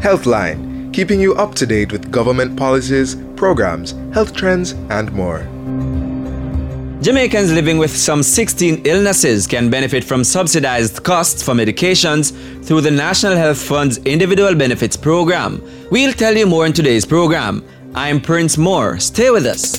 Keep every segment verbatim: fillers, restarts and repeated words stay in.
Healthline, keeping you up to date with government policies, programs, health trends, and more. Jamaicans living with some sixteen illnesses can benefit from subsidized costs for medications through the National Health Fund's Individual Benefits Program. We'll tell you more in today's program. I'm Prince Moore. Stay with us.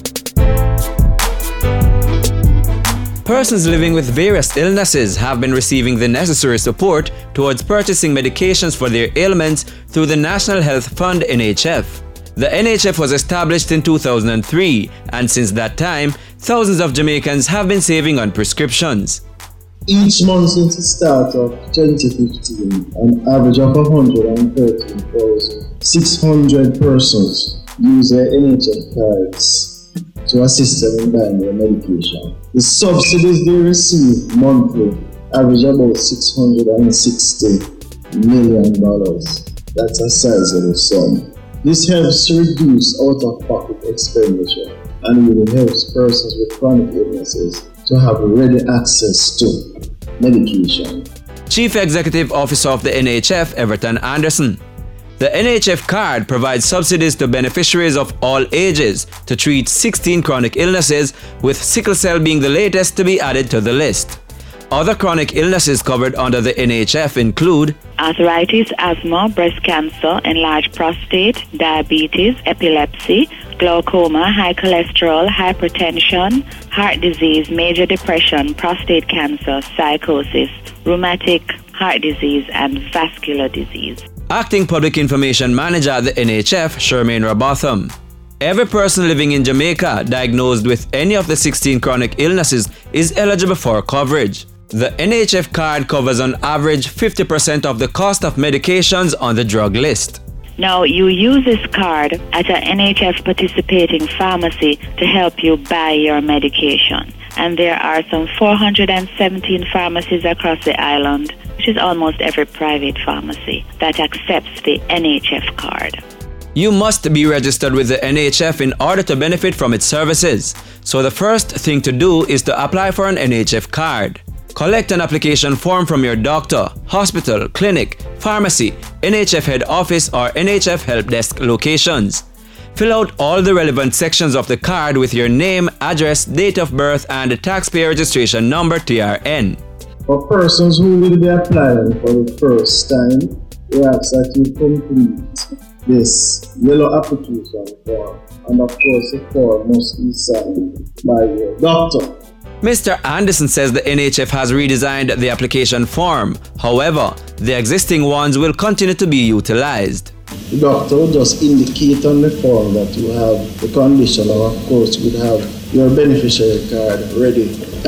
Persons living with various illnesses have been receiving the necessary support towards purchasing medications for their ailments through the National Health Fund N H F. The N H F was established in two thousand three, and since that time, thousands of Jamaicans have been saving on prescriptions. Each month since the start of twenty fifteen, an average of one hundred thirteen thousand six hundred persons use their N H F cards to assist them in buying their medication. The subsidies they receive monthly average about six hundred sixty million dollars. That's a sizable sum. This helps to reduce out-of-pocket expenditure and really helps persons with chronic illnesses to have ready access to medication. Chief Executive Officer of the N H F, Everton Anderson. The N H F card provides subsidies to beneficiaries of all ages to treat sixteen chronic illnesses, with sickle cell being the latest to be added to the list. Other chronic illnesses covered under the N H F include arthritis, asthma, breast cancer, enlarged prostate, diabetes, epilepsy, glaucoma, high cholesterol, hypertension, heart disease, major depression, prostate cancer, psychosis, rheumatic heart disease, and vascular disease. Acting Public Information Manager at the N H F, Shermaine Robotham. Every person living in Jamaica diagnosed with any of the sixteen chronic illnesses is eligible for coverage. The N H F card covers on average fifty percent of the cost of medications on the drug list. Now, you use this card at an N H F participating pharmacy to help you buy your medication. And there are some four hundred seventeen pharmacies across the island, which is almost every private pharmacy, that accepts the N H F card. You must be registered with the N H F in order to benefit from its services. So the first thing to do is to apply for an N H F card. Collect an application form from your doctor, hospital, clinic, pharmacy, N H F head office, or N H F help desk locations. Fill out all the relevant sections of the card with your name, address, date of birth, and the taxpayer registration number T R N. For persons who will be applying for the first time, we ask that you complete this yellow application form, and of course the form must be signed by your doctor. Mister Anderson says the N H F has redesigned the application form. However, the existing ones will continue to be utilized. The doctor will just indicate on the form that you have the condition, and of course you would have your beneficiary card ready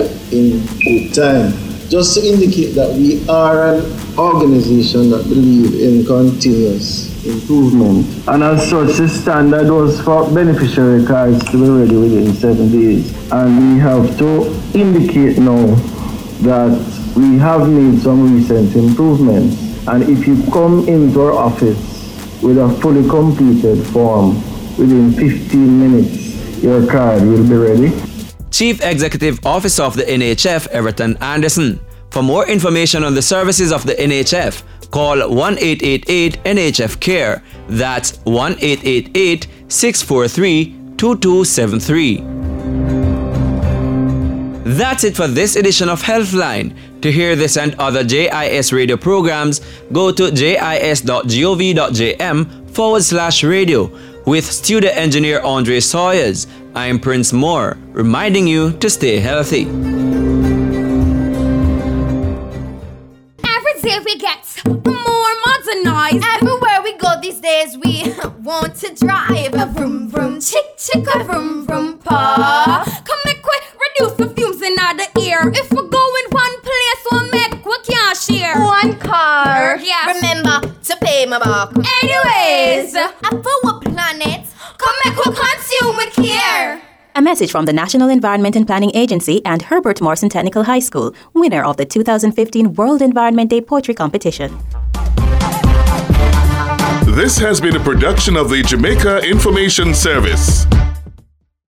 in good time. Just to indicate that we are an organization that believes in continuous improvement. And as such, the standard was for beneficiary cards to be ready within seven days. And we have to indicate now that we have made some recent improvements. And if you come into our office with a fully completed form, within fifteen minutes, your card will be ready. Chief Executive Officer of the N H F, Everton Anderson. For more information on the services of the N H F, call one eight eight eight N H F CARE. That's one eight eight eight, six four three, two two seven three. That's it for this edition of Healthline. To hear this and other J I S radio programs, go to jis dot gov dot jm forward slash radio. With studio engineer Andre Sawyers, I'm Prince Moore, reminding you to stay healthy. Every day we get more modernized. Everywhere we go these days, we want to drive a vroom vroom, chick chick a vroom vroom pa. Come make quick, reduce the fumes in the ear. If we're going one place, we'll make we can't share one car. Yes. Remember to pay me back. Anyways, for our planet, come make we consume with care. A message from the National Environment and Planning Agency and Herbert Morrison Technical High School, winner of the two thousand fifteen World Environment Day Poetry Competition. This has been a production of the Jamaica Information Service.